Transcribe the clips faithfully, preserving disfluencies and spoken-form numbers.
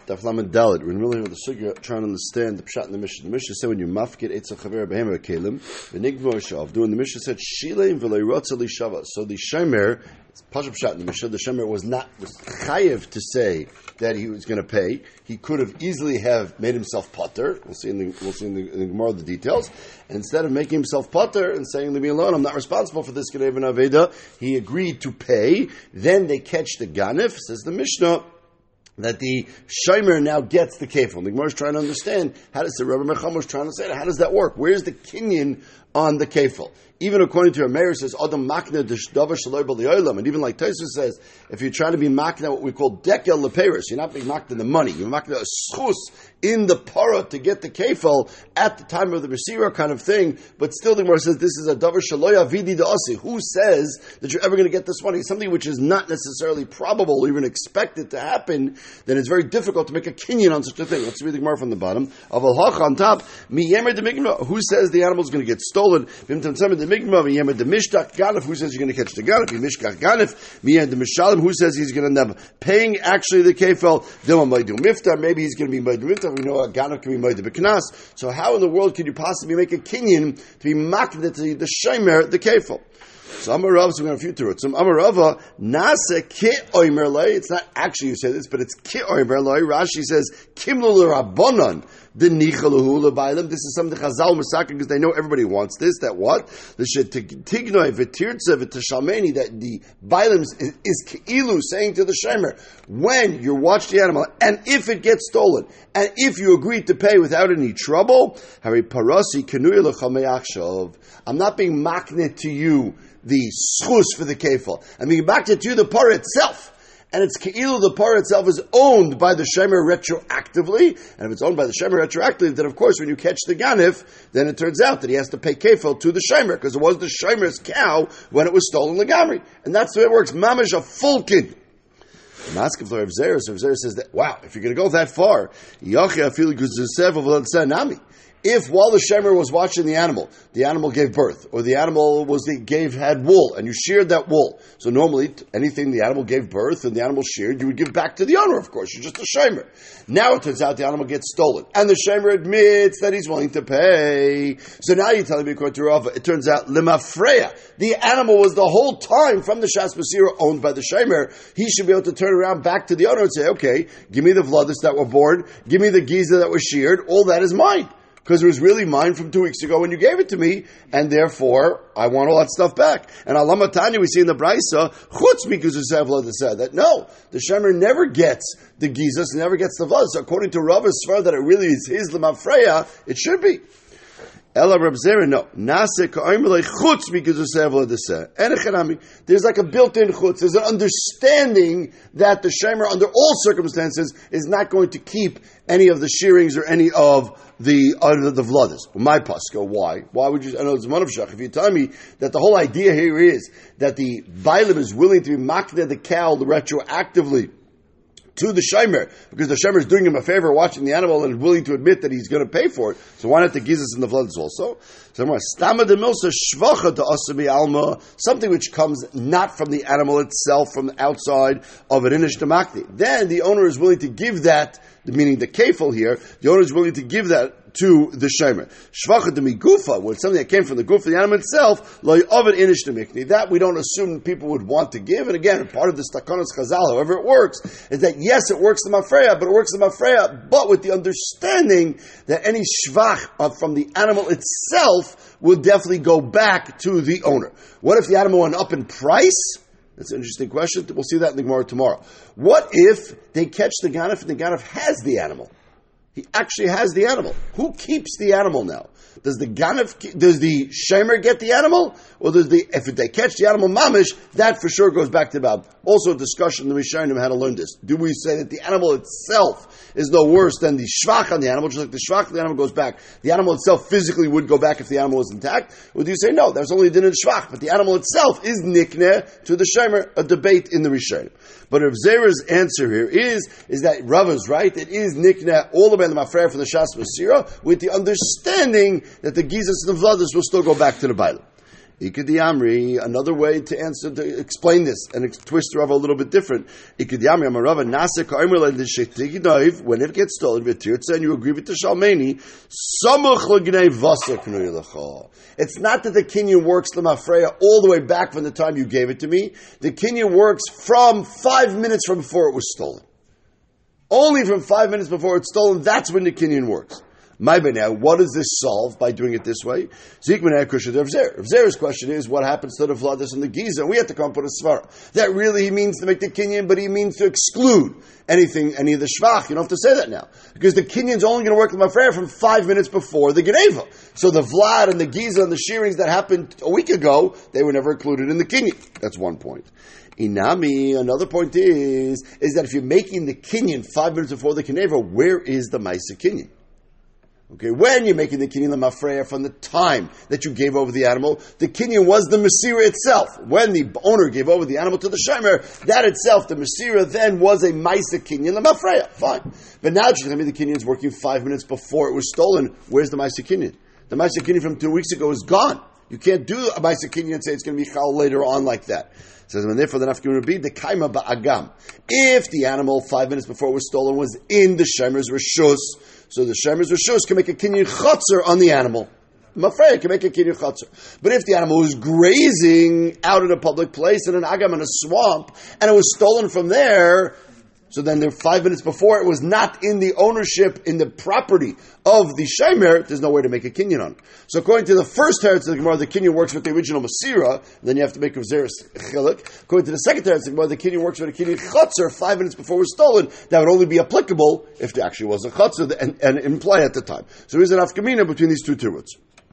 Daf Lamed Daled. We're in the middle of the sugya trying to understand the pshat in the Mishnah. The Mishnah said when you mafkid etzel chaver behemer kelim, v'nigmo shav. Doing the Mishnah said shileim v'lei rotza li shava. So the shemer, pashup pshat in the Mishnah, the shemer was not was chayev to say that he was going to pay. He could have easily have made himself potter. We'll see in the we'll see in the, in the Gemara the details. And instead of making himself potter and saying, "Leave me alone, I'm not responsible for this Gedei Aveda," he agreed to pay. Then they catch the ganif. Says the Mishnah that the shomer now gets the kefil. The Gemara is trying to understand how does the Rebbe Mecham was trying to say that. How does that work? Where's the kinyan on the kefil? Even according to Rameir, it says Adam makna d'shdavar shaloi b'liolam, and even like Tosfos says, if you're trying to be makna what we call dekel leperis, you're not being makna the money, you're makna a schus in the para to get the kefil at the time of the receiver kind of thing. But still, the Gemara says this is a davar shaloi avidi da'asi. Who says that you're ever going to get this money? Something which is not necessarily probable or even expected to happen. Then it's very difficult to make a kinyan on such a thing. Let's read the Gemara from the bottom. Aval hach on top. Who says the animal is going to get stolen? The Migma, Miyam the Mishtach Ganef, who says you're going to catch the Ganef? Mishkach Ganef, Miyam the Mishalim, who says he's going to end up paying actually the Kefel? Dilma Maidu Miftar, maybe he's going to be Maidu Miftar. We know a Ganef can be Maidu B'Knas. So how in the world could you possibly make a kinyan to be makna to the Shemer, the Kefel? So Amarav, so we're going to refute to it. So Amarava, Nasa ki oimer lei. It's not actually you say this, but it's ki oimer lei. Rashi says, Kimlu l'Rabbanon. The nichaluhu l'baylim. This is something Chazal Masaka because they know everybody wants this. That what? The shetignoi v'tirtza v'tashalmeni. That the baylim is, is keilu saying to the shemer, when you watch the animal and if it gets stolen and if you agree to pay without any trouble, hari parasi kenui l'chameachshav. I'm not being maknet to you the schus for the kefil. I'm being maknet to you the par itself. And it's Ke'ilu, the par itself is owned by the Shemer retroactively. And if it's owned by the Shemer retroactively, then of course when you catch the Ganif, then it turns out that he has to pay Kefil to the Shemer, because it was the Shemer's cow when it was stolen the Gamri. And that's the way it works. Mamish a fulkin. Maskef Rav Zera, so Rav Zera says that, wow, if you're going to go that far, if while the shemer was watching the animal, the animal gave birth, or the animal was the, gave had wool, and you sheared that wool. So normally, anything the animal gave birth and the animal sheared, you would give back to the owner, of course. You're just a shemer. Now it turns out the animal gets stolen, and the shemer admits that he's willing to pay. So now you're telling me, according to Rava, it turns out limafreya, the animal was the whole time from the Shas Basira owned by the shemer. He should be able to turn around back to the owner and say, okay, give me the vladis that were born, give me the giza that was sheared, all that is mine. Because it was really mine from two weeks ago when you gave it to me, and therefore I want all that stuff back. And Alama Tanya, we see in the Braisa, chutz mikuzusev lo deseh, that no, the shemer never gets the gizas, never gets the vlad. So according to Rava's svar that it really is his lemafreya, it should be. Ella Reb Zera, no. Nase ka'omer chutz mikuzusev lo deseh. Enechanami, there's like a built-in chutz. There's an understanding that the shemer, under all circumstances, is not going to keep any of the shearings or any of the uh, the vladis. Well, my paska, why? Why would you? I know it's one of shach. If you tell me that the whole idea here is that the bailim is willing to be makna the cow retroactively to the shemer, because the shemer is doing him a favor watching the animal and is willing to admit that he's going to pay for it. So why not the gizas and the vladis also? Something which comes not from the animal itself, from the outside of an inish demakti. Then the owner is willing to give that, meaning the kefil here, the owner is willing to give that to the shemer. Shvacha de migufa, when something that came from the goof of the animal itself, lo yovid inish demikni. That we don't assume people would want to give. And again, part of the stakanos chazal, however it works, is that yes, it works the mafreya, but it works the mafreya, but with the understanding that any shvach from the animal itself will definitely go back to the owner. What if the animal went up in price? That's an interesting question. We'll see that in the Gemara tomorrow. What if they catch the ganef and the ganef has the animal? He actually has the animal. Who keeps the animal now? Does the ganef, does the shemer get the animal? Or does the, if they catch the animal mamish, that for sure goes back to Bab. Also a discussion in the Rishonim how to learn this. Do we say that the animal itself is no worse than the shvach on the animal, just like the shvach of the animal goes back? The animal itself physically would go back if the animal was intact? Or do you say no, there's only a din in shvach, but the animal itself is nikneh to the shemer, a debate in the Rishonim. But Rav Zera's answer here is, is that Rava's right, it is nikneh all the way the mafreya from the Shas Basira, with the understanding that the gizas and the vladas will still go back to the bailam. Ikadi Amri, another way to answer, to explain this and twist the Rav a little bit different. Ikadi Amri, Amarava, Nasa Ka'imr L'Shetigidoiv, when it gets stolen, V'tirtza, and you agree with the Shalmeni, Samuch L'Gnei Vasa K'nui L'cha. It's not that the kinyan works L'Mafreya all the way back from the time you gave it to me. The kinyan works from five minutes from before it was stolen. Only from five minutes before it's stolen, that's when the kinyan works. My now, what does this solve by doing it this way? Zer's question is, what happens to the Vladis and the Giza? And we have to come up with a svara. That really he means to make the kinyan, but he means to exclude anything, any of the shvach. You don't have to say that now. Because the kinyan's only going to work with my prayer from five minutes before the Geneva. So the Vlad and the Giza and the shearings that happened a week ago, they were never included in the kinyan. That's one point. Inami, another point is, is that if you're making the kinyan five minutes before the Geneva, where is the Maisa kinyan? Okay, when you're making the kinyan l'mafreya from the time that you gave over the animal, the kinyan was the Masira itself. When the owner gave over the animal to the Shemer, that itself, the Masira, then was a Maisa kinyan l'mafreya. Fine. But now she's telling me the kinyan is working five minutes before it was stolen. Where's the Maisa kinyan? The Maisa kinyan from two weeks ago is gone. You can't do a Maisa kinyan and say it's going to be chal later on like that. It says, and therefore the nafkin would be the kaima ba'agam. If the animal five minutes before it was stolen was in the Shemer's Rishus, so the Shemer's Rishus can make a kinyan chotzer on the animal. I'm afraid it can make a kinyan chotzer. But if the animal was grazing out in a public place in an agam in a swamp, and it was stolen from there, so then there five minutes before it was not in the ownership, in the property of the Shemer, there's no way to make a kinyan on it. So according to the first teretz of the Gemara, the kinyan works with the original Masira, then you have to make Rav Zer's chilik. According to the second teretz of the Gemara, the kinyan works with a kinyan chotzer five minutes before it was stolen. That would only be applicable if there actually was a chotzer and, and in play at the time. So there's an afkamina between these two teruts.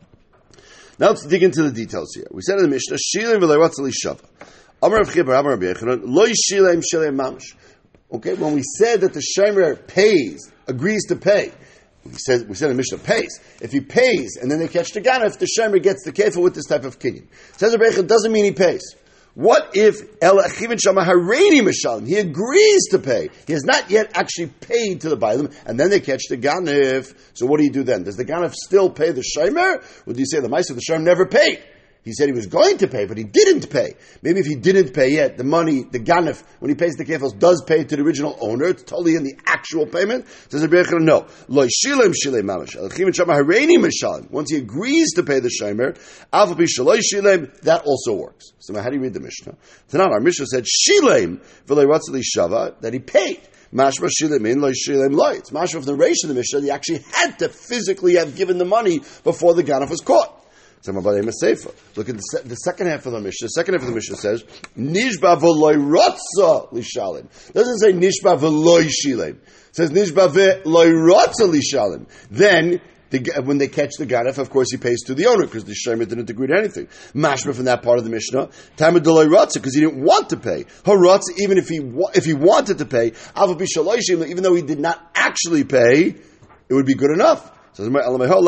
Now let's dig into the details here. We said in the Mishnah, Shilem v'leiratz l'shava. Amar Rav Chibar, Amar Rabbi Yechanan, lo shilem shilem mamash. Okay, when we said that the Shemer pays, agrees to pay, we said we said the Mishnah pays. If he pays and then they catch the ganef, the Shemer gets the kefir with this type of kinyan. Says Rebbe Echad, doesn't mean he pays. What if El Achivin Shama Hareini Mishalim? He agrees to pay. He has not yet actually paid to the Bailim, and then they catch the ganef. So what do you do then? Does the ganef still pay the Shemer? Or do you say the Ma'aser the Shemer never paid? He said he was going to pay, but he didn't pay. Maybe if he didn't pay yet, the money, the ganef, when he pays the kefils, does pay to the original owner. It's totally in the actual payment. Says Rabbi Yechon, no. Lo shilem shilem mamash. Elchim shama hareini mishalim. Once he agrees to pay the shemer, alpha pi shelo shilem, that also works. So now how do you read the Mishnah? Tanan, our Mishnah said shilem v'lo ratzali shava, that he paid. Mashma shilem in, lo shilem lo. It's mashma of the reish of the Mishnah. He actually had to physically have given the money before the ganef was caught. Look at the, se- the second half of the Mishnah. The second half of the Mishnah says, Nishba v'loi rotza lishalim. It doesn't say Nishba v'loi shilem. It says Nishba v'loi rotza lishalim. Then, the, when they catch the ganef, of course he pays to the owner, because the shemer didn't agree to anything. Mashma from that part of the Mishnah, Tamid v'loi rotza, because he didn't want to pay. Harotza, even if he wa- if he wanted to pay, even though he did not actually pay, it would be good enough. So from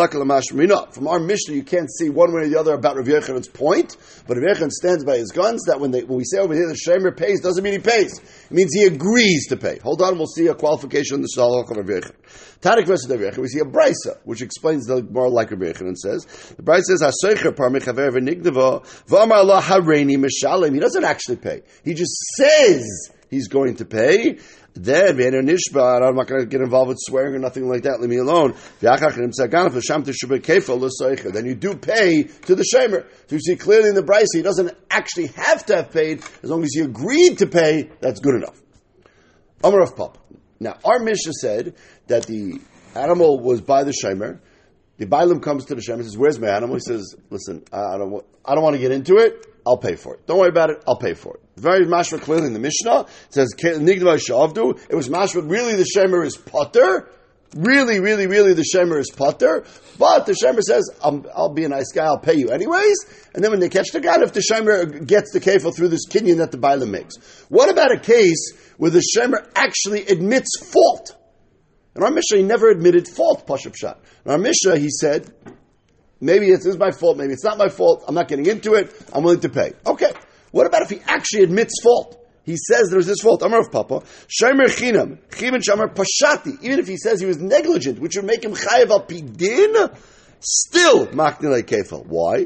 our Mishnah, you can't see one way or the other about Rav Yechanan's point, but Rav Yechanan stands by his guns that when, they, when we say over here the Shemer pays, doesn't mean he pays. It means he agrees to pay. Hold on, we'll see a qualification in the Salach of Rav Yechanan. Tarik versus Rav Yechanan, we see a Brisa, which explains the more like Rav Yechanan says. The Brisa says, "Hasoicher par mechaver v'nigdava v'amar Allah hareini mishalim." He doesn't actually pay. He just says he's going to pay. Then, I'm not going to get involved with swearing or nothing like that. Leave me alone. Then you do pay to the shemer. So you see clearly in the Brisa, he doesn't actually have to have paid. As long as he agreed to pay, that's good enough. Amar of Papa. Now, our Mishnah said that the animal was by the shemer. The Bailam comes to the shemer and says, "Where's my animal?" He says, "Listen, I don't, I don't want to get into it. I'll pay for it. Don't worry about it. I'll pay for it." Very mashma clearly in the Mishnah. It says, "Nigdava shavdu." It was mashma. Really, the shemer is potter. Really, really, really, the shemer is potter. But the shemer says, I'm, "I'll be a nice guy. I'll pay you anyways." And then when they catch the guy, if the shemer gets the kefil through this kinyan that the bailam makes, what about a case where the shemer actually admits fault? In our Mishnah, he never admitted fault. Pashup shot. In our Mishnah, he said, maybe it is my fault, maybe it's not my fault, I'm not getting into it, I'm willing to pay. Okay. What about if he actually admits fault? He says there's this fault. Amar of Papa, Shemer chinam, chivin shamar pashati. Even if he says he was negligent, which would make him chayav al pidin, still maknile kefil. Why?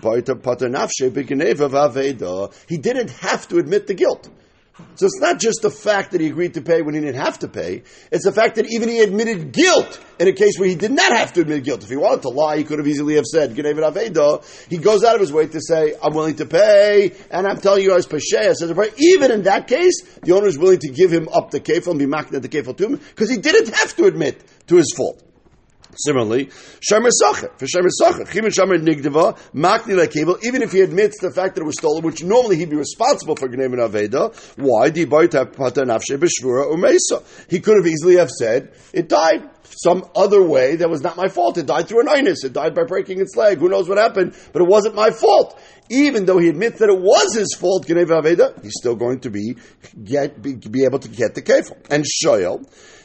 He didn't have to admit the guilt. So it's not just the fact that he agreed to pay when he didn't have to pay. It's the fact that even he admitted guilt in a case where he did not have to admit guilt. If he wanted to lie, he could have easily have said, Genev Aveda. He goes out of his way to say, I'm willing to pay, and I'm telling you guys, Pesheya says, even in that case, the owner is willing to give him up the kefil and be makneh the kefil to him, because he didn't have to admit to his fault. Similarly, Shomer Socher. For Shomer Socher, Chimin Shomer Nigdeva, Makni Lekebel, even if he admits the fact that it was stolen, which normally he'd be responsible for Gnev and Aveda, why? Di Boita Pata Nafshe Beshvura Umesa. He could have easily have said, it died some other way that was not my fault. It died through an inus. It died by breaking its leg. Who knows what happened? But it wasn't my fault. Even though he admits that it was his fault, Gnev and Aveda, he's still going to be, get, be, be able to get the kefil. And Shoyel,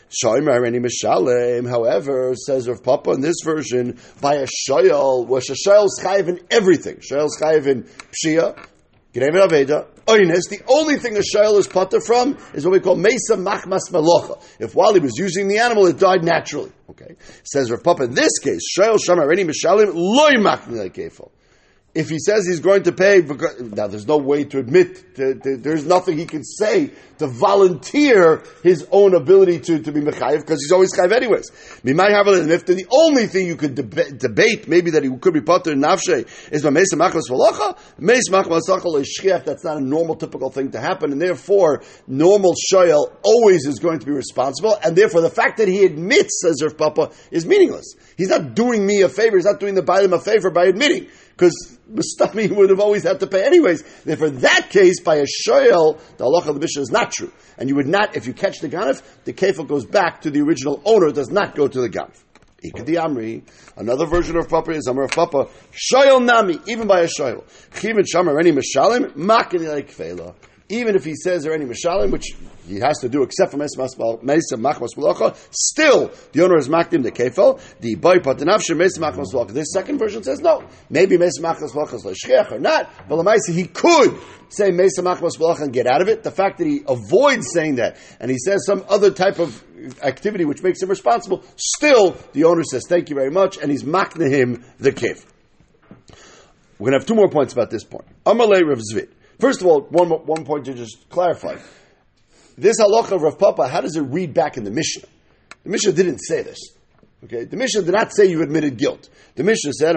however, says Rav Papa in this version, by a shoyal, where a shoyal is chayiv in everything. Shoyal is chayiv in pshia, Gnev Aveda, oines. The only thing a shoyal is pater from is what we call mesa machmas melocha. If while he was using the animal, it died naturally. Okay, says Rav Papa in this case, shoyal shamar any mishalim loy maknei kefil. If he says he's going to pay, because, now there's no way to admit, to, to, there's nothing he can say to volunteer his own ability to, to be mechayev, because he's always chayev anyways. If the only thing you could deb- debate, maybe that he could be pater in nafshe, is by meisa machmas v'locha, meisa machmas v'locha le'shchiach, that's not a normal, typical thing to happen, and therefore, normal shoyel always is going to be responsible, and therefore the fact that he admits, says Rav Papa, is meaningless. He's not doing me a favor, he's not doing the bailim a favor by admitting, because Mustami would have always had to pay anyways. Therefore, in that case, by a shoyel, the halacha of the Mishnah is not true. And you would not, if you catch the ganef, the kefil goes back to the original owner, it does not go to the ganef. Ikadi Amri, another version of Papa is Amar of Papa, shoyel nami, even by a shoyel. Chivin shamar any mishalim, makini like kfela. Even if he says there any mishalim, which he has to do except for Mesa Machmas Malacha, still the owner has maked him the kefil. The boy patanavshe Mesa Machmas Malacha. This second version says no. Maybe Mesa Machmas Malacha is l'shchiach or not, but l'maisa he could say Mesa Machmas Malacha and get out of it. The fact that he avoids saying that and he says some other type of activity which makes him responsible, still the owner says thank you very much and he's makna him the kefil. We're going to have two more points about this point. Amalei Rav Zvid. First of all, one one point to just clarify. This halacha of Rav Papa, how does it read back in the Mishnah? The Mishnah didn't say this. Okay, the Mishnah did not say you admitted guilt. The Mishnah said,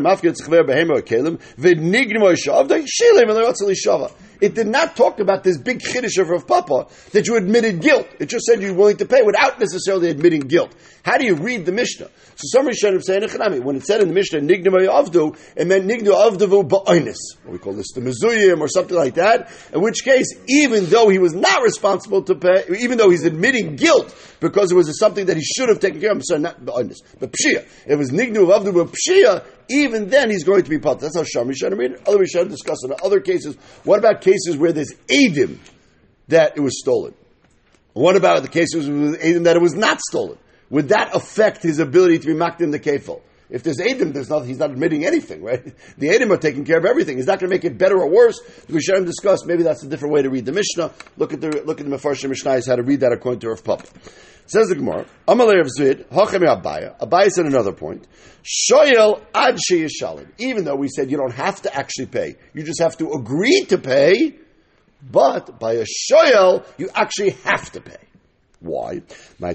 it did not talk about this big chiddush of Rav Papa that you admitted guilt. It just said you're willing to pay without necessarily admitting guilt. How do you read the Mishnah? So some Rishonim say, when it said in the Mishnah, Nignu Avdu, it meant Nignu Avdu ba'onis. We call this the Mezuyim or something like that. In which case, even though he was not responsible to pay, even though he's admitting guilt because it was something that he should have taken care of, I'm sorry, not ba'onis, but Pshia. It was Nignu Avdu ba'Pshia, even then he's going to be part. That's how Sham Rishonim read it. Other Rishonim discuss in other cases. What about cases where there's Eidim that it was stolen? What about the cases with Eidim that it was not stolen? Would that affect his ability to be maked in the kefil? If there's Eidim, there's not, he's not admitting anything, right? The Eidim are taking care of everything. Is that going to make it better or worse? We should discuss. Maybe that's a different way to read the Mishnah. Look at the look at the Mefarshim Mishnah how to read that according to Rav Papa. Says the Gemara, Amalei Rav Zvid, Hachem Abaya. Abaya said another point. Shoyel ad sheyishalim. Even though we said you don't have to actually pay, you just have to agree to pay. But by a shoyel, you actually have to pay. Why? This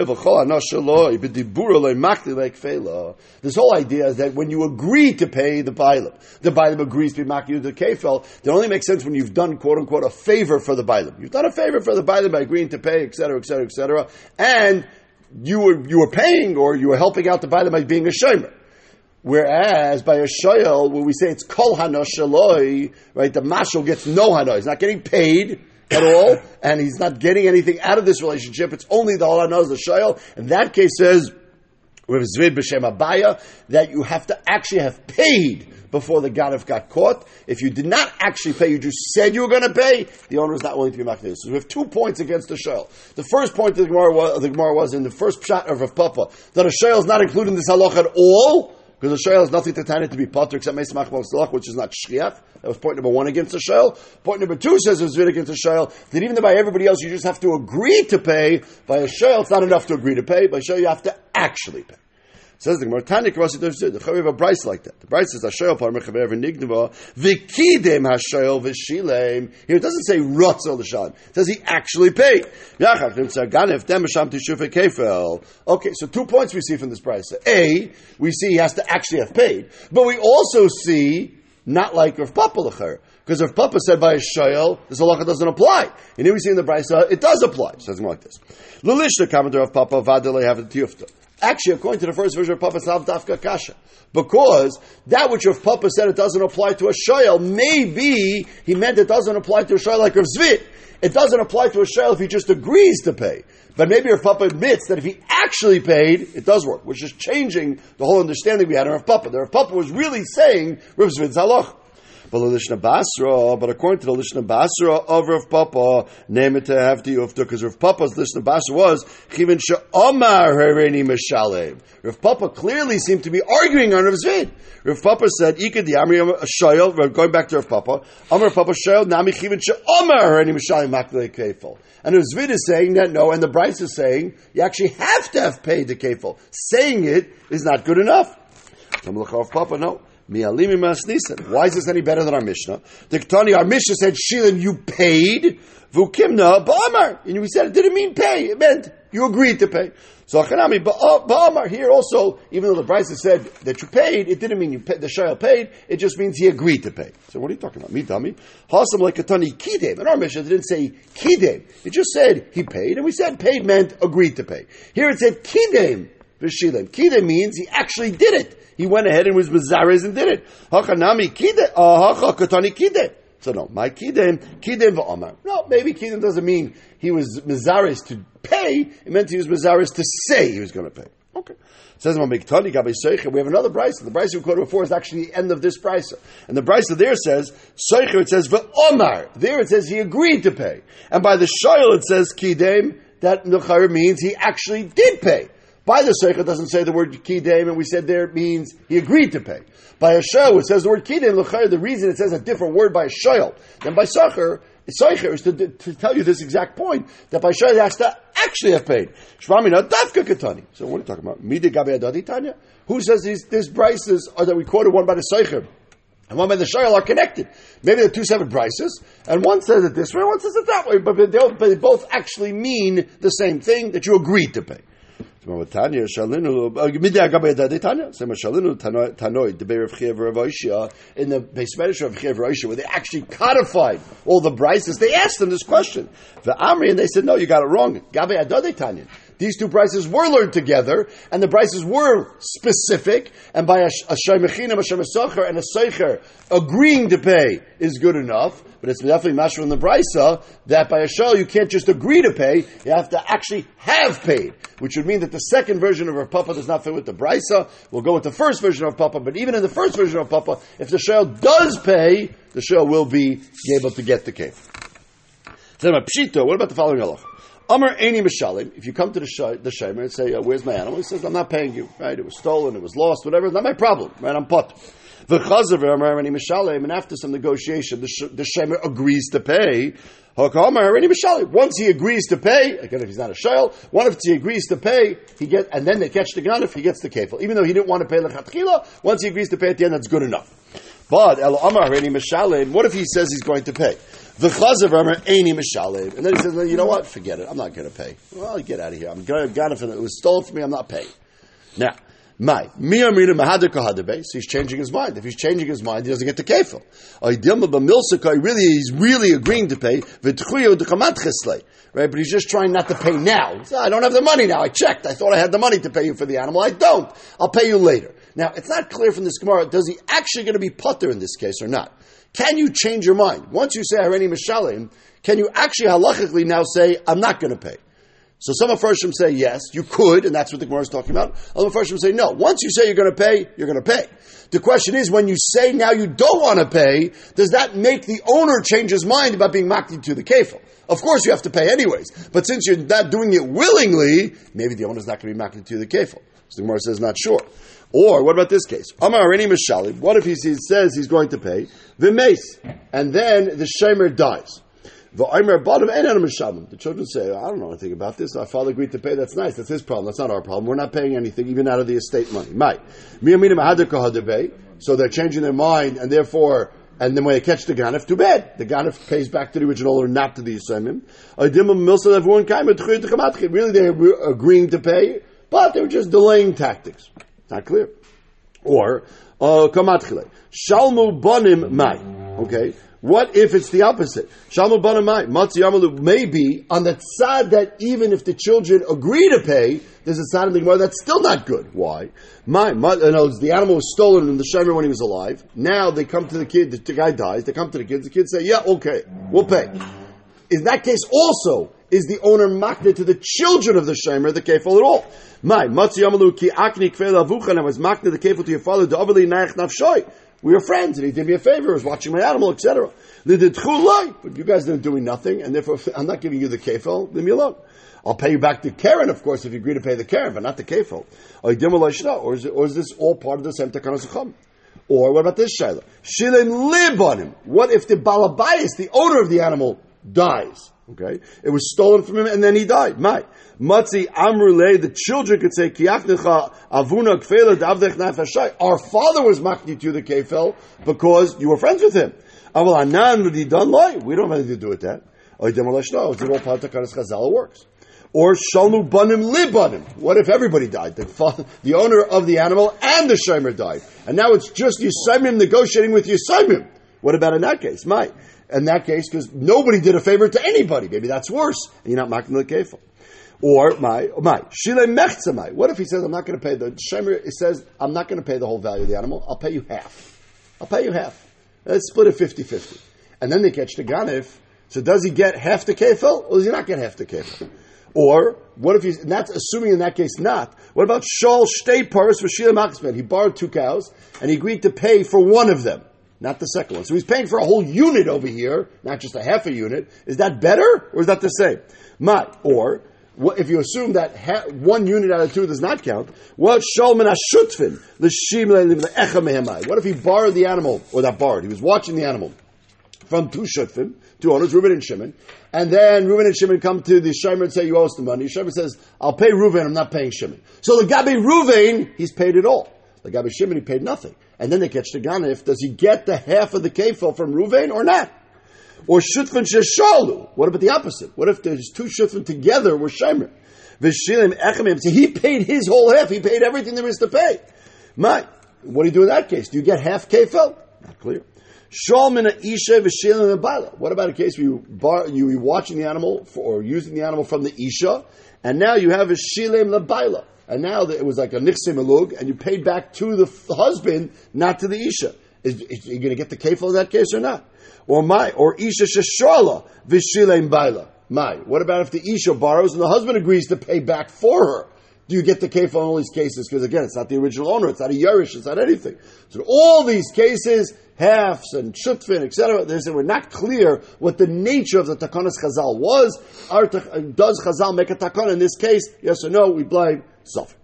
whole idea is that when you agree to pay the bailim, the bailim agrees to be makir the kefil. That only makes sense when you've done quote unquote a favor for the bailim. You've done a favor for the bailim by agreeing to pay, et cetera, et cetera, et cetera, and you were you were paying or you were helping out the bailim by being a shomer. Whereas by a shoyel, when we say it's kol hana shaloi, right, the mashal gets no hana. He's not getting paid at all, and he's not getting anything out of this relationship. It's only the hana is the shoyel. In that case, says Rav Zvid b'shem Abaya that you have to actually have paid before the ganef got caught. If you did not actually pay, you just said you were going to pay, the owner is not willing to be makneh. So we have two points against the shoyel. The first point of the Gemara was, the Gemara was in the first pshat of Rav Papa that a shoyel is not included in this halach at all. Because the shoyel has nothing to tie it to be potter except meis machmas salach, which is not shchiach. That was point number one against the shoyel. Point number two says it was vid against the shoyel that even though by everybody else you just have to agree to pay, by a shoyel it's not enough to agree to pay. By a shoyel you have to actually pay. Says the Gemara, Tanya Kavasi Dosh Zid. We have a Bryce like that. The Bryce says, Hashoyel Parmer Chaver V'Nignava V'Kidem Hashoyel V'Shilem. Here it doesn't say Rotzel L'Shan. It says he actually paid. Okay, so two points we see from this Bryce. A, we see he has to actually have paid. But we also see, not like Rav Papa L'Cher. Because Rav Papa said by a Shoyel, this halacha doesn't apply. And here we see in the Brisa, it does apply. So it's more like this. L'lishta commenter of Papa vadele have the tiyufta. Actually, according to the first version of Papa, it's not dafka kasha. Because that which Rav Papa said it doesn't apply to a Shoyel, maybe he meant it doesn't apply to a Shoyel like Rav Zvit. It doesn't apply to a Shoyel if he just agrees to pay. But maybe Rav Papa admits that if he actually paid, it does work, which is changing the whole understanding we had of Rav Papa. The Rav Papa was really saying Rav Zvit's halach. But according to the Lishna Basra of Rav Papa, name it to have the ufta, because Rav Papa's Lishna Basra was Chivin she'omar hareini meshalem. Rav Papa clearly seemed to be arguing on Rav Zvid. Rav Papa said, "Ika di amri shayel." Going back to Rav Papa, Amar Papa shayel nami chivin she'omar hareini meshalem makle kefil. And Rav Zvid is saying that no, and the Bryce is saying you actually have to have paid the kefil. Saying it is not good enough. Rav Papa, no. Why is this any better than our Mishnah? The Ketani, our Mishnah said, Shilim, you paid, Vukimna, Ba'amar. And we said it didn't mean pay, it meant you agreed to pay. So Achanami, Ba'amar, here also, even though the Bryce said that you paid, it didn't mean you paid, the Shayel paid, it just means he agreed to pay. So what are you talking about? Me, dummy. Hasam like Ketani, Kidem. In our Mishnah, it didn't say Kidem. It just said he paid, and we said paid meant agreed to pay. Here it said Kidem, V'Shilem. Kidem means he actually did it. He went ahead and was Mazares and did it. Hachanami kide, hacha katani kide. So no, my kidem, kidem v'amar. No, maybe kidem doesn't mean he was Mazares to pay. It meant he was Mazares to say he was going to pay. Okay. Says we have another brisa. The brisa we quoted before is actually the end of this brisa. And the brisa there says, Seicher, it says v'omar. There it says he agreed to pay. And by the shayel it says kidem, that nechayr means he actually did pay. By the Seicher, it doesn't say the word Kidem, and we said there it means he agreed to pay. By a Shoyel, it says the word Kidem, L'chayr, the reason it says a different word by a Shoyel than by Seicher, Seicher is to, to tell you this exact point, that by Shoyel he has to actually have paid. Shvamina Dafka Katani. So what are you talking about? Mide Gabe Adadi Tanya? Who says these, these brises are that we quoted one by the Seicher and one by the Shoyel are connected? Maybe they're two separate brises, and one says it this way, one says it that way, but they, but they both actually mean the same thing, that you agreed to pay. Tanya, Shalinu, Shalinu Tanoi, the Beir of Chiev Rav Oishia, in the base measure of Chiev Rav Oishia, where they actually codified all the brises, they asked them this question. The Amri, and they said, no, you got it wrong. Gabe Adode Tanya. These two brises were learned together, and the brises were specific, and by a Shaymechinam, a Shemesocher, and a Seicher agreeing to pay is good enough, but it's definitely mashra from the brisa that by a shal you can't just agree to pay, you have to actually have paid, which would mean that the second version of Rav Papa does not fit with the brisa. We'll go with the first version of Papa, but even in the first version of Papa, if the shal does pay, the shal will be able to get the cave. Pshito, what about the following halacha? Amar Eini Mishalim, if you come to the sh- the Shemer and say, uh, where's my animal? He says, I'm not paying you, right? It was stolen, it was lost, whatever, it's not my problem, right? I'm pot. And after some negotiation, the, sh- the Shemer agrees to pay. Once he agrees to pay, again, if he's not a shayl, one if he agrees to pay, he get, and then they catch the gun if he gets the kefil. Even though he didn't want to pay lechatchila, once he agrees to pay at the end, that's good enough. But what if he says he's going to pay? And then he says, well, you know what? Forget it. I'm not going to pay. Well, get out of here. I'm going to, it was stolen from me. I'm not paying. Now, my so he's changing his mind. If he's changing his mind, he doesn't get the kefil. Really, he's really agreeing to pay. Right, but he's just trying not to pay now. He said, I don't have the money now. I checked. I thought I had the money to pay you for the animal. I don't. I'll pay you later. Now, it's not clear from this Gemara, does he actually going to be putter in this case or not? Can you change your mind? Once you say, Hareni Mishalim, can you actually halachically now say, I'm not going to pay? So some of Farshim say, yes, you could, and that's what the Gemara is talking about. Other Farshim say, no. Once you say you're going to pay, you're going to pay. The question is, when you say now you don't want to pay, does that make the owner change his mind about being makti to the kefil? Of course you have to pay anyways. But since you're not doing it willingly, maybe the owner's not going to be makti to the kefil. So the Gemara says, not sure. Or, what about this case? Amar Areni Mishali, what if he says he's going to pay? V'meis, and then the shemer dies. The children say, I don't know anything about this. Our father agreed to pay. That's nice. That's his problem. That's not our problem. We're not paying anything, even out of the estate money. So they're changing their mind, and therefore, and then when they catch the ganef, too bad. The ganef pays back to the original or not to the Yisraelim. Really, they were agreeing to pay, but they were just delaying tactics. It's not clear. Or, kamatchile. Shalmu banim mai. Okay. What if it's the opposite? Shalmu banim mai. Matzi yamalu. Maybe on the tzad that even if the children agree to pay, there's a tzad in the Gemara that's still not good. Why? My, my, in other words, the animal was stolen in the shomer when he was alive. Now they come to the kid, the, the guy dies, they come to the kids, the kids say, yeah, okay, we'll pay. In that case also, is the owner makne to the children of the shomer the kefil at all? My, matzi yamalu ki akni kfeil avucha, and I was makne the kefil to your father, da'avali nayach nafshoy. We were friends, and he did me a favor, he was watching my animal, et cetera. But you guys are doing nothing, and therefore I'm not giving you the kefil, leave me alone. I'll pay you back the Karen, of course, if you agree to pay the Karen, but not the kefil. Or is, it, or is this all part of the same takanas chum? Or what about this shayla? Shilin live on him. What if the balabayas, the owner of the animal, dies? Okay, it was stolen from him, and then he died. My matzi amrulei. The children could say kiachnecha avuna kfela davdech nafashay. Our father was makni to the kefil because you were friends with him. Aval anan l'di done lie. We don't have anything to do with that. Oidem alashno. It's all part of takanas chazal works. Or shalmu banim li banim. What if everybody died? The, father, the owner of the animal and the shomer died, and now it's just Yisraelim negotiating with Yisraelim. What about in that case? My in that case, because nobody did a favor to anybody. Maybe that's worse, and you're not making the kefil. Or my my shile mechzamai. What if he says I'm not going to pay the shomer? It says I'm not going to pay the whole value of the animal. I'll pay you half. I'll pay you half. Let's split it fifty-fifty. And then they catch the ganef. So does he get half the kefil, or does he not get half the kefil? Or what if he's, and that's assuming in that case not. What about Shol Shtei Paris for Shila Machsman? He borrowed two cows and he agreed to pay for one of them, not the second one. So he's paying for a whole unit over here, not just a half a unit. Is that better or is that the same? Ma, or what, if you assume that ha, one unit out of two does not count, what Shol Min Ashutfin L'Shim Le'Echa Mehemai? What if he borrowed the animal, or that borrowed, he was watching the animal from two Shutfin, two owners, Reuben and Shimon, and then Reuben and Shimon come to the shomer and say, you owe us the money. Shimon says, I'll pay Reuben, I'm not paying Shimon. So the Gabi Reuben, he's paid it all. The Gabi Shimon, he paid nothing. And then they catch the ganef. Does he get the half of the kefil from Reuben or not? Or Shutfin Sheshalu. What about the opposite? What if there's two Shutfin together were shomer? Vishilim Echemim. So he paid his whole half. He paid everything there is to pay. My, what do you do in that case? Do you get half kefil? Not clear. What about a case where you bar, you were watching the animal for, or using the animal from the Isha, and now you have a shilem labaila, and now it was like a nichse melug, and you paid back to the husband, not to the Isha. Is, is you going to get the kefil in that case or not? Or my or Isha sheshala v'shilem baila. My, what about if the Isha borrows and the husband agrees to pay back for her? Do you get the kefil in all these cases? Because again, it's not the original owner, it's not a yarish, it's not anything. So in all these cases, halves and shutfin, et cetera, they we're not clear what the nature of the takanas chazal was. Our, does chazal make a takana in this case? Yes or no? We blame Safar.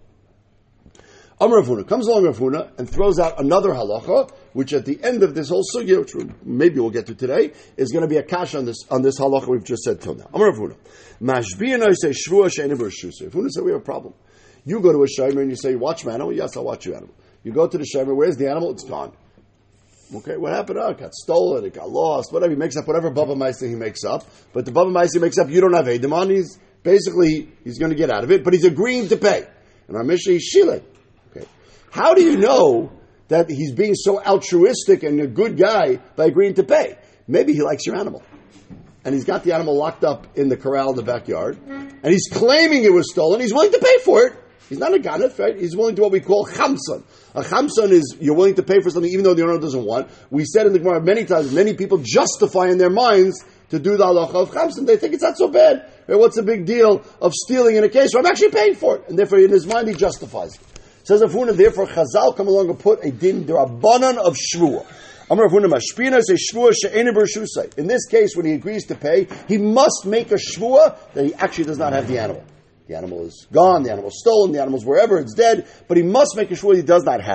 Amar Rav Huna comes along Rav Huna and throws out another halacha, which at the end of this whole sugya, which maybe we'll get to today, is going to be a kasha on this on this halacha we've just said till now. Amar Rav Huna, mashbiyanoi say shvua she'enim b'reshusay. Rav Huna said we have a problem. You go to a shomer and you say, watch my animal? Yes, I'll watch your animal. You go to the shomer, where's the animal? It's gone. Okay, what happened? Oh, it got stolen, it got lost, whatever. He makes up whatever Baba Meister he makes up. But the Baba Meister makes up, you don't have Edom on. He's basically, he's going to get out of it, but he's agreeing to pay. And our Mishnah is Shile. Okay. How do you know that he's being so altruistic and a good guy by agreeing to pay? Maybe he likes your animal. And he's got the animal locked up in the corral in the backyard. And he's claiming it was stolen. He's willing to pay for it. He's not a ganef, right? He's willing to what we call chamson. A chamson is you're willing to pay for something even though the owner doesn't want. We said in the Gemara many times, many people justify in their minds to do the halacha of chamson. They think it's not so bad. Right? What's the big deal of stealing in a case where I'm actually paying for it? And therefore in his mind he justifies it. Says Rav Huna, therefore Chazal come along and put a din d'Rabbanan of shvua. Amar Rav Huna mashpina say shvua she'enim b'reshusay. In this case, when he agrees to pay, he must make a shvua that he actually does not have the animal. The animal is gone, the animal is stolen, the animal is wherever, it's dead, but he must make a shvua he does not have it.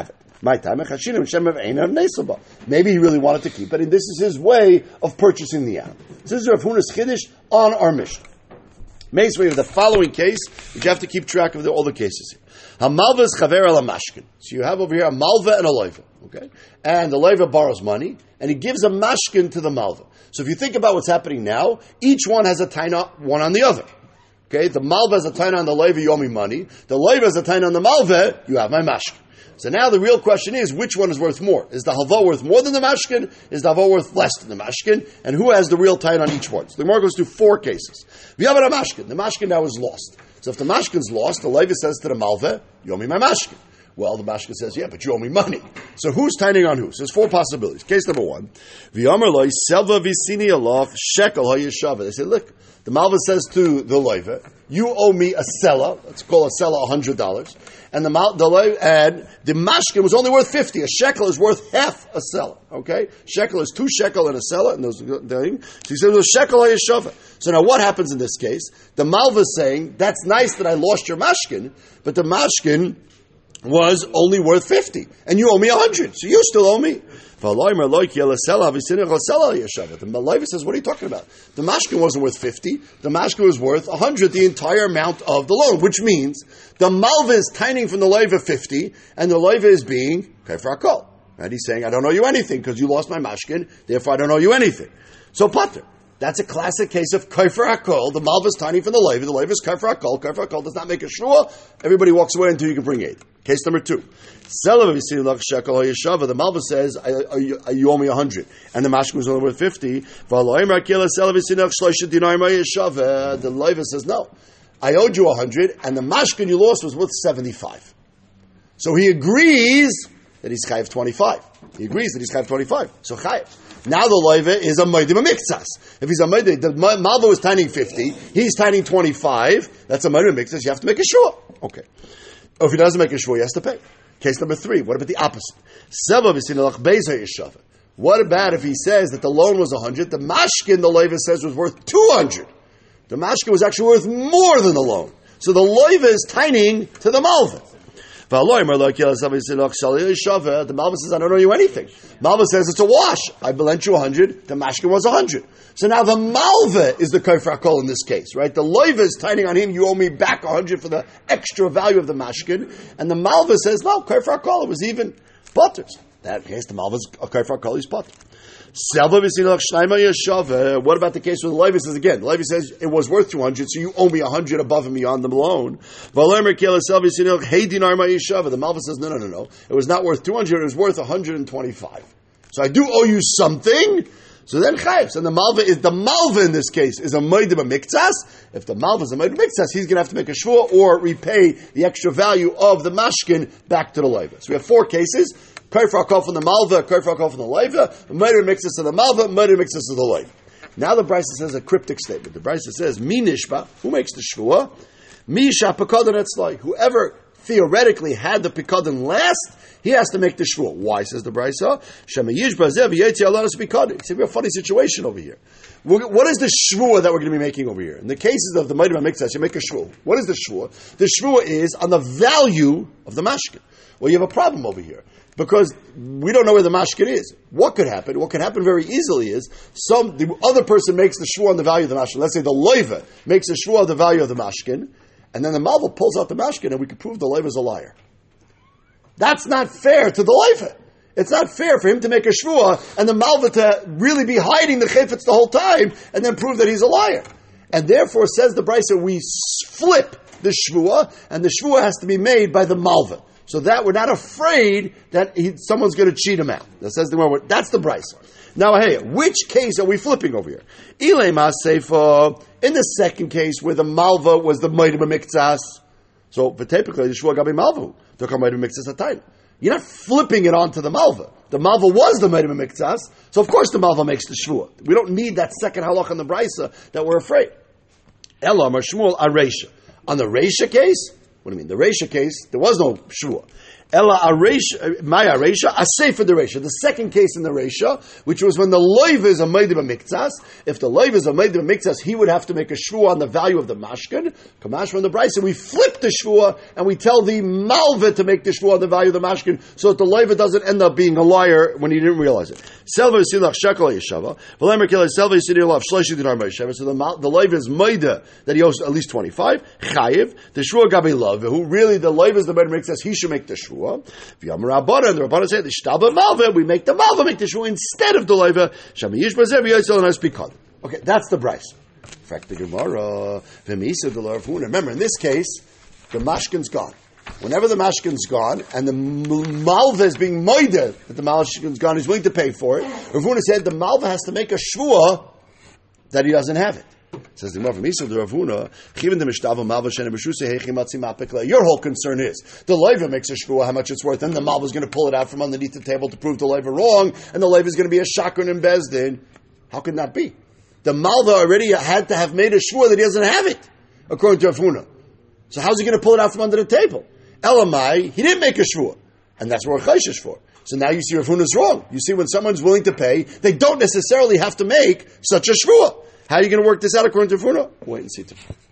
My time, maybe he really wanted to keep it, and this is his way of purchasing the animal. This is Rav Huna's Chiddush on our mission. Makes we have the following case, which you have to keep track of the, all the cases here. Hamalva is chaver ala mashkin. So you have over here a malva and a loiva, okay? And the loiva borrows money, and he gives a mashkin to the malva. So if you think about what's happening now, each one has a taina one on the other. Okay, the malva has a taina on the loiva, you owe me money. The loiva has a taina on the malva, you have my mashkin. So now the real question is, which one is worth more? Is the halva worth more than the mashkin? Is the halva worth less than the mashkin? And who has the real taina on each one? So the Gemara goes through four cases. V'yavar mashkin. The mashkin now is lost. So if the mashkin's lost, the loiva says to the malva, you owe me my mashkin. Well, the mashkin says, yeah, but you owe me money. So who's taining on who? So there's four possibilities. Case number one, V'yamer loy selva v'sini alof shekel ha'yeshava. They say, look, the malva says to the loiva, you owe me a sela. Let's call a sela one hundred dollars. And the, the and the mashkin was only worth fifty. A shekel is worth half a sela. Okay? Shekel is two shekel and a sela. And those things. So he says, well, shekel ha'yeshava. So now what happens in this case? The malva is saying, that's nice that I lost your mashkin, but the mashkin was only worth fifty, and you owe me one hundred, so you still owe me. The Malaiva says, what are you talking about? The mashkin wasn't worth fifty, the mashkin was worth one hundred, the entire amount of the loan, which means the malva is tining from the loiva fifty, and the loiva is being kafar hakol. Right? He's saying, I don't owe you anything, because you lost my mashkin, therefore I don't owe you anything. So pater. That's a classic case of kafar hakol. The malva is tiny from the loiva. The loiva is kafar hakol. Kafar hakol does not make a shua. Everybody walks away until you can bring aid. Case number two. The malva says, I, I, I, you owe me one hundred. And the mashkin was only worth fifty. The loiva says, no. I owed you one hundred, and the mashkin you lost was worth seventy-five. So he agrees that he's chayiv twenty-five. He agrees that he's chayiv twenty-five. So chayiv. Now the loiva is a moedim a miktsas. If he's a moedim, the malva was tining fifty, he's tining twenty-five, that's a moedim a miktsas, you have to make a shua. Okay. Or if he doesn't make a shua, he has to pay. Case number three, what about the opposite? What about if he says that the loan was one hundred, the mashkin, the loiva says, was worth two hundred. The mashkin was actually worth more than the loan. So the loiva is tining to the malva. The malva says, I don't owe you anything. Malva says, it's a wash. I lent you one hundred, the mashkin was one hundred. So now the malva is the kafar hakol in this case, right? The loiva is tining on him, you owe me back one hundred for the extra value of the mashkin. And the malva says, no, kafar hakol, it was even butters. In that case, the malva is a kafar hakol, he's butter. What about the case where the loiva says again? The loiva says it was worth two hundred, so you owe me one hundred above and beyond the loan. The malva says no, no, no, no. It was not worth two hundred; it was worth one hundred twenty-five. So I do owe you something. So then chayivs, and the malva is the malva in this case is a moedim a miktsas. If the malva is a moedim a miktsas, he's going to have to make a shvua or repay the extra value of the mashkin back to the loiva. So we have four cases. Kafar hakol from the malva, kafar hakol from the loiva, moedim miktsas of the malva, moedim miktsas of the loiva. Now the Brisa says a cryptic statement. The Brisa says, Mi nishba, who makes the shvua? Mi sha pekadon etzlai. Whoever theoretically had the pekadon last, he has to make the shvua. Why, says the Brisa? Shema yishba zev yetzi alanos pekadon. See, we have a funny situation over here. What is the shvua that we're going to be making over here? In the cases of the moedim miktsas, you make a shvua. What is the shvua? The shvua is on the value of the mashkin. Well, you have a problem over here. Because we don't know where the mashkin is. What could happen? What can happen very easily is some the other person makes the shvua on the value of the mashkin. Let's say the loiva makes the shvua on the value of the mashkin, and then the malva pulls out the mashkin, and we can prove the loiva is a liar. That's not fair to the loiva. It's not fair for him to make a shvua and the malva to really be hiding the chayfetz the whole time and then prove that he's a liar. And therefore, says the Brisa, we flip the shvua, and the shvua has to be made by the malva. So that we're not afraid that he, someone's going to cheat him out. That says the word. That's the Brisa. Now, hey, which case are we flipping over here? Ilay Maseifa, in the second case where the malva was the moedim miktsas. So, typically, the shvua gabi malva, the moedim miktsas atayna. You're not flipping it onto the malva. The malva was the moedim miktsas, so of course the malva makes the shvua. We don't need that second halach in the Brisa that we're afraid. Elam or Shmuel are reisha. On the reisha case. What do you mean? The reisha case, there was no shvua. Ella areisha, my areisha, asay for the reisha. The second case in the reisha, which was when the loiv is a meidim mikzas. If the loiv is a meidim mikzas, he would have to make a shvua on the value of the mashkin. Kamash from the brayso, we flip the shvua and we tell the malva to make the shvua on the value of the mashkin, so that the loiv doesn't end up being a liar when he didn't realize it. Selva yisilach shekel yeshava. V'lemer kele selva yisilach shloshi dinar meshava. So the the loiv is meida that he owes at least twenty-five. Chayiv the shvua gabi love, who really the loiv is the meidim mikzas. He should make the shvua. And the Rabbanah say the Shtaba Malva, we make the Malva make the Shua instead of the Leiva. Okay, that's the Bryce. Fact the Gemara. Remember, in this case, the mashkin's gone. Whenever the mashkin's gone and the Malva is being moided that the mashkin's gone, he's willing to pay for it. Ravuna said the Malva has to make a Shua that he doesn't have it. Says the Gemara from Yisrael, the Ravuna, your whole concern is the leiva makes a shvua how much it's worth, and the malva is going to pull it out from underneath the table to prove the leiva wrong, and the leiva is going to be a shakron and bezdin. How can that be? The malva already had to have made a shvua that he doesn't have it, according to Ravuna. So how's he going to pull it out from under the table? Elamai, he didn't make a shvua, and that's what Chayshish is for. So now you see Ravuna's wrong. You see, when someone's willing to pay, they don't necessarily have to make such a shvua. How are you going to work this out according to Ravuna? Wait and see tomorrow.